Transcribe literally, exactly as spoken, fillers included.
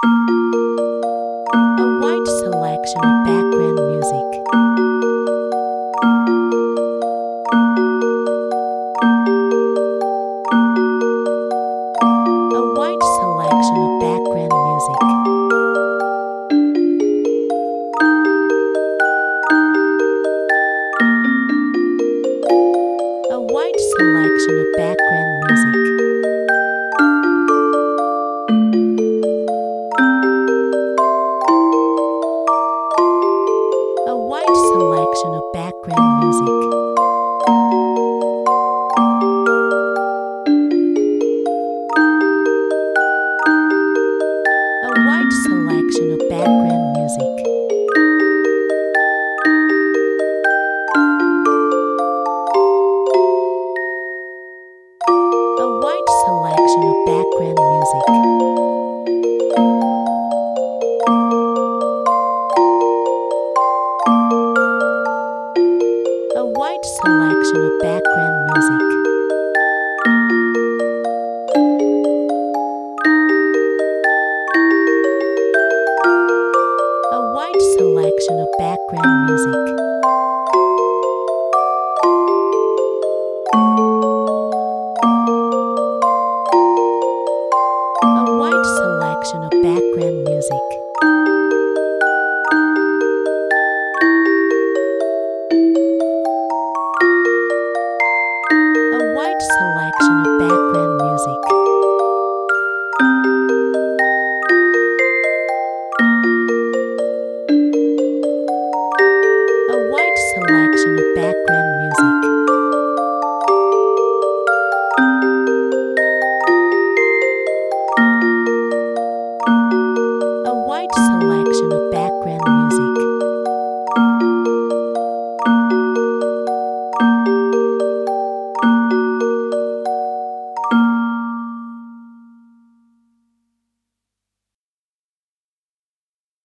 A wide selection of background music. A wide selection of background music. A wide selection of background music. A wide selection of background music. A wide selection of background music. A wide selection of background music. A wide selection of background music. A wide selection of background music. A wide selection of background music. A wide selection of background music. A wide selection of background music. A wide selection of background music.